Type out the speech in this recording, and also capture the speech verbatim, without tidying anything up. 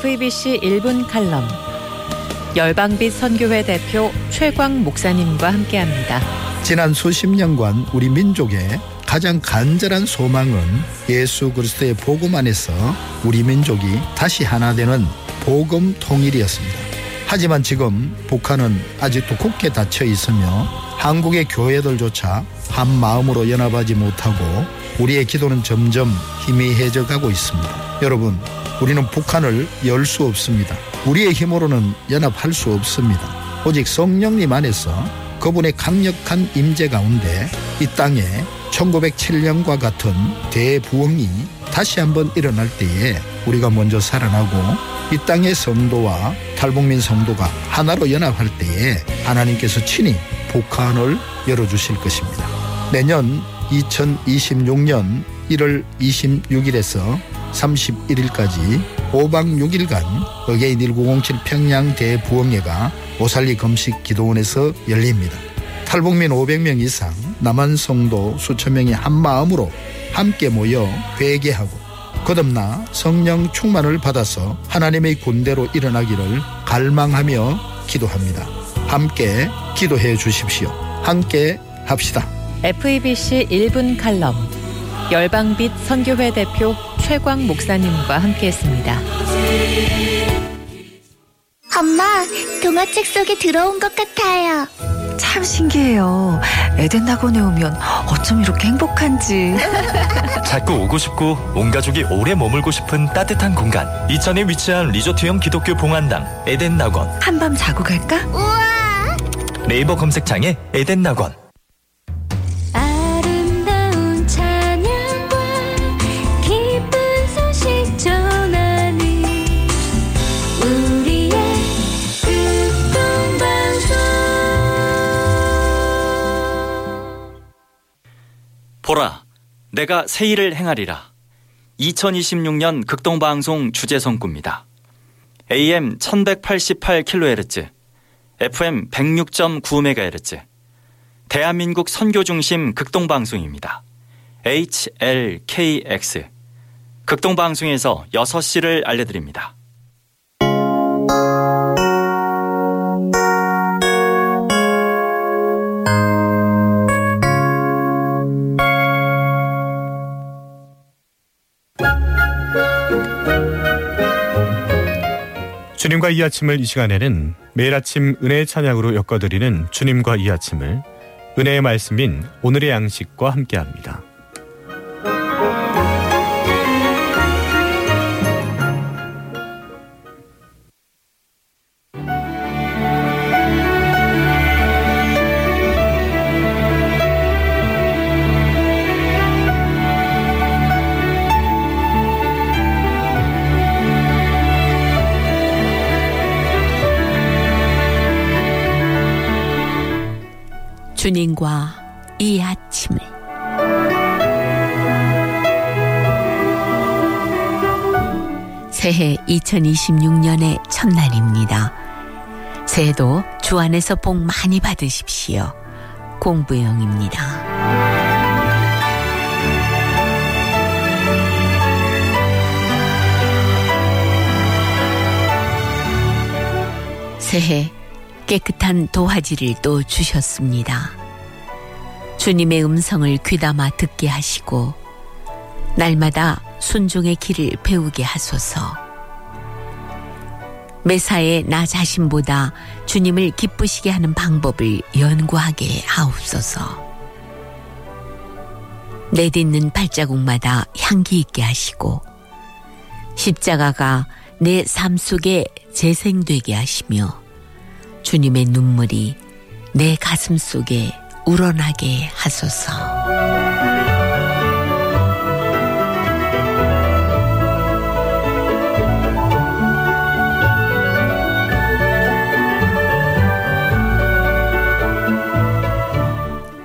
에프이비씨 일 분 칼럼, 열방빛 선교회 대표 최광 목사님과 함께합니다. 지난 수십 년간 우리 민족의 가장 간절한 소망은 예수 그리스도의 복음 안에서 우리 민족이 다시 하나 되는 복음 통일이었습니다. 하지만 지금 북한은 아직도 굳게 닫혀 있으며 한국의 교회들조차 한 마음으로 연합하지 못하고 우리의 기도는 점점 희미해져 가고 있습니다. 여러분, 우리는 북한을 열 수 없습니다. 우리의 힘으로는 연합할 수 없습니다. 오직 성령님 안에서 그분의 강력한 임재 가운데 이 땅에 천구백칠 년과 같은 대부흥이 다시 한번 일어날 때에 우리가 먼저 살아나고 이 땅의 성도와 탈북민 성도가 하나로 연합할 때에 하나님께서 친히 북한을 열어주실 것입니다. 내년 이천이십육 년 일월 이십육일에서 삼십일일까지 오박 육일간 어게인 천구백칠 평양 대부흥회가 오살리 금식 기도원에서 열립니다. 탈북민 오백 명 이상, 남한 성도 수천 명이 한 마음으로 함께 모여 회개하고 거듭나 성령 충만을 받아서 하나님의 군대로 일어나기를 갈망하며 기도합니다. 함께 기도해 주십시오. 함께 합시다. 에프이비씨 일 분 칼럼, 열방빛 선교회 대표 최광 목사님과 함께했습니다. 엄마, 동화책 속에 들어온 것 같아요. 참 신기해요. 에덴 낙원에 오면 어쩜 이렇게 행복한지. 자꾸 오고 싶고 온 가족이 오래 머물고 싶은 따뜻한 공간, 이천에 위치한 리조트형 기독교 봉안당 에덴 낙원. 한밤 자고 갈까? 우와! 네이버 검색창에 에덴 낙원. 아름다운 찬양과 기쁜 소식 전하는 우리의 극동방송. 보라, 내가 새 일을 행하리라. 이천이십육 년 극동방송 주제성구입니다. 에이엠 천백팔십팔 킬로헤르츠, 에프엠 백육 점 구 메가헤르츠, 대한민국 선교중심 극동방송입니다. 에이치엘케이엑스. 극동방송에서 여섯 시를 알려드립니다. 주님과 이 아침을 이 시간에는 매일 아침 은혜의 찬양으로 엮어드리는 주님과 이 아침을 은혜의 말씀인 오늘의 양식과 함께합니다. 주님과 이 아침을. 새해 이천이십육 년의 첫날입니다. 새해도 주 안에서 복 많이 받으십시오. 공부영입니다. 새해 깨끗한 도화지를 또 주셨습니다. 주님의 음성을 귀담아 듣게 하시고 날마다 순종의 길을 배우게 하소서. 매사에 나 자신보다 주님을 기쁘시게 하는 방법을 연구하게 하옵소서. 내딛는 발자국마다 향기 있게 하시고 십자가가 내 삶 속에 재생되게 하시며 주님의 눈물이 내 가슴 속에 우러나게 하소서.